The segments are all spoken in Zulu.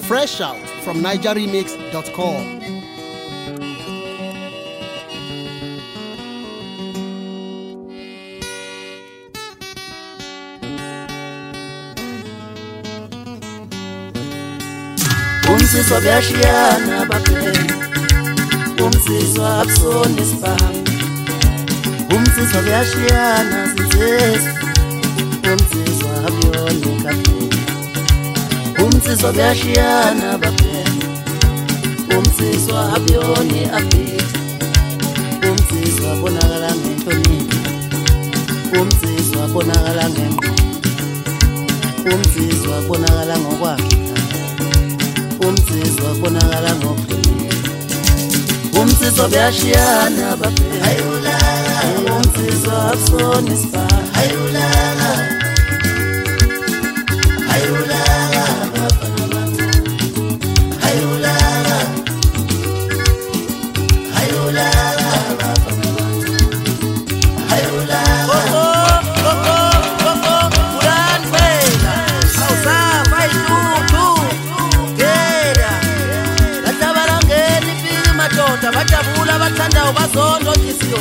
Fresh out from nigeremix.com. Umsizwa byashiyana baphela, umsizwa abusona isibhamu. Umsizwa byashiyana sinsizwa, umsizwa abuyona ikaphela. Umsizwa byashiyana baphela, umsizwa abuyona iafrika. Umsizwa abonakala ngenhlonipho, umsizwa abonakala ngengqondo, umsizwa abonakala ngokwakhe. Umsizwa bonakala ngokuhlonipha, umsizwa byashiyana baphela. Umsizwa abusona isibhamu. Bajabula bathanda ubazondo inhliziyo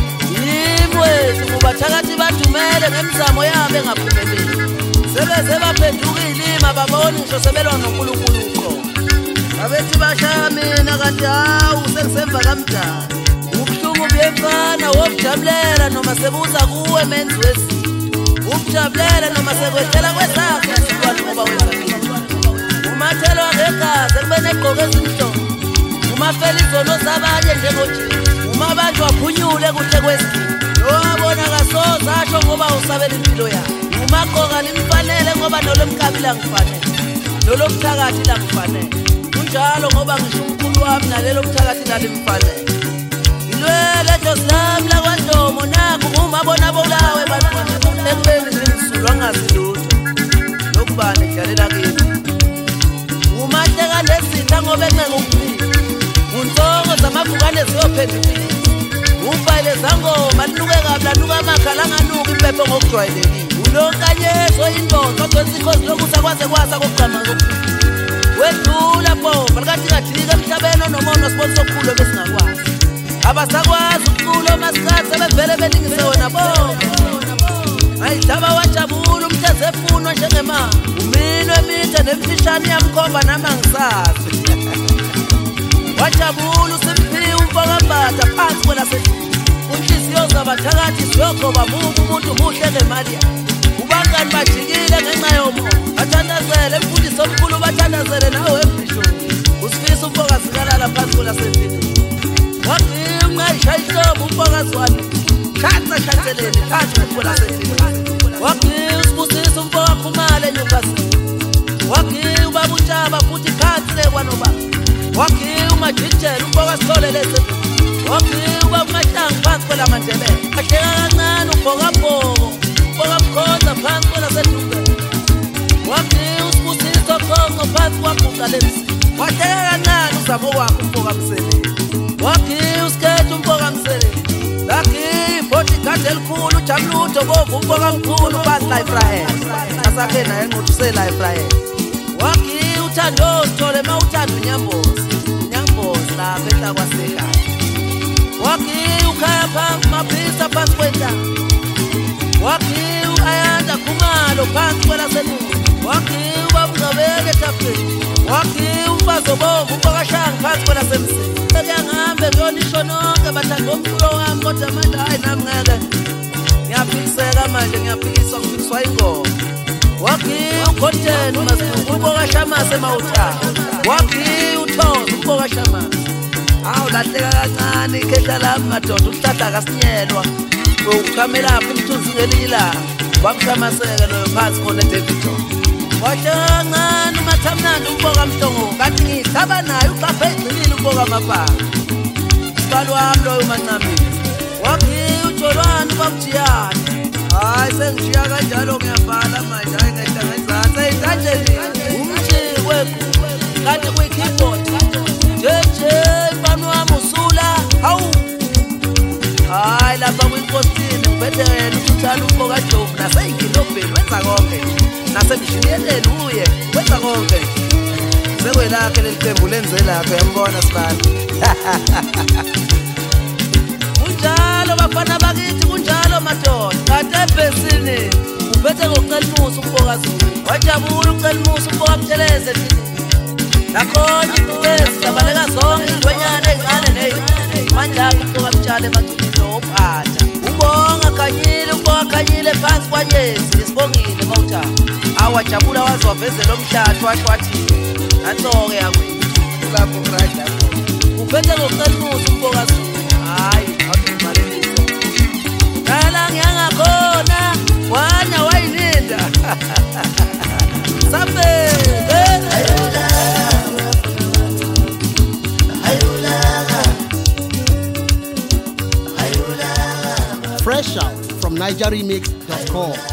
yimwe kubathakathi badumele ngemizamo yabo engaphumeleli sebeze baphenduka ilima babona ngisho sebelwa noNkulunkulu uqobo abethi bashaya mina kanti hawu sengisemva kamdala ubuhlungu buyefana wokujabulela noma sebuza kuwe menzi wesi ukujabulela noma sekwehlela kwesakho isilwane ngoba wenza umathelo ngegazi ekubene egqoke ezimhlophe umafela izono zabanye njengoje uma abantu waphunyule kuhle kwesizini yobona kasoza asho ngoba usabela impilo yakhe umaqoka limfanele ngoba nolomkabi la ngifanele nolomthakathi la ngifanele kunjalo ngoba ngisho umkhulu wami nalelo mthakathi nalimfanele ilwele Joslam la kwandomo nakho uma bona bolawe bantwana ekubeni ngimsulwa ngazi lutho lokubani edlalela kimi umahleka lesitha ngoba enqenga untongo zamavukane ziyophendukile umbhayile zangoma linuke kabla nuka amakhala anganuka impepho ngokujwayelekile ulonkanyezo indonzo kwensikhozi lokusa kwaze kwasa kokugqama wedlula bomba likathi ngathika emhlabeni onomono sponsor okukhulu besingakwazi abasakwazi ukucula omasikhathi sebevele belingise wona bomba ayidlaba wajabula umtheze efunwa njengemama umino emide nemfishane yamkhomba namangisazi wajabula usemphile umfokambatha phansi kwelasedlule unhliziyo zabathakathi siyogoba bubu umuntu muhle ngemali yakhe ubangani bajikile ngenxa yomo bathandazele emfundisi omkhulu bathandazele nawe ebhisho usifisa umfokazi kalala phansi kwelasedlule wagqinqa ishayihlobo umfokazi wami shatseleni phansi kwelasedlule wagqinqa usibusisa umfowakhe umale enyuvasini wagqinqa ubaba untshaba futhi phansi lekwanobaba wagqinqa umajijela umfoka sitholelese wagqinqa ubaba umahlangu phansi kwelamandelele ahleka kancane ubhokabhoko umfoka mkhonza phansi kwelasedlule wagqinqa usibusisa okhongo phansi kwaguqa lemsi wahleka kancane uzabo wakhe umfoka mseleni wagqinqa usikhethe umfoka mseleni wagqinqa ibodyguard elikhulu ujamlutho bovu umfoka mkhulu phansi la Ephraim asakhe naye enquthu sela Ephraim wagqinqa uthando sithole mawuthanda unyambozi lapha etla kwasekhaya wagqinqa ukhaya phansi mabhisa phansi kwentaba wagqinqa ayanda khumalo phansi kwelaselungu wagqinqa ubabungabele etafuleni wagqinqa umfazi obomvu umfokashanga phansi kwelasemsini sekuyangihambe ngiyonisho nonke bathanda omculo wami kodwa manje hayi nami ngeke ngiyaphikiseka manje ngiyaphikiswa ngiphikiswa ingoma wagqinqa ukhontheni uMasilungu umfokashamase emawuthana wagqinqa uThozi umfokashamase awu lahleka kancane ikhehla lami madoda uhlahla kasinyelwa ngokukamelapha umthunzi ngelinye ilanga wamshamaseka loyo phansi khona eDavidton wahleka kancane umathamnandi umfoka mhlongo kanti ngihlaba naye uqaphe egcinile umfoka amabhanga isibalo wami loyo mancamile wagqinqa uJolwane ubabujiyane hayi sengishiya kanjalo ngiyabhala manje hayi ngehla ngezansi ey'ntanjeni umjikwe kanti kwi-keyboard jeje mfana wami usula hawu hayi lapha kwinkosini ngibethe yena uthanda umfoka Job nasey'ngilobheni wenza konke nasemshiniyeleni uye wenza konke sekwelakhe leliqembu lenzelakho yambona sibani. Kunjalo bafana bakithi kunjalo madoda. Kanti ebhesini uphethe ngokuqelimusa umfokazi. Wajabula uqelimusa umfoka Buthelezi. Nakhona ibhesi labaleka zonke ingwenyana ezincane nezincane. Manje umfoka Butshale emacimini ophatha. Ubonga Khanyile umfoka Khanyile phansi kwanyezi isibongile mawuthaba. Awajabula waze wavezela omhlathi washo wathi nanso-ke yakwethu lapho kurayida khona. Uphethe ngokuqelimusa umfokazi. Hayi awumaleliso. Kala ngiyangakhona wana wayilinda. Sambe Fresh out from NigerRemix.com.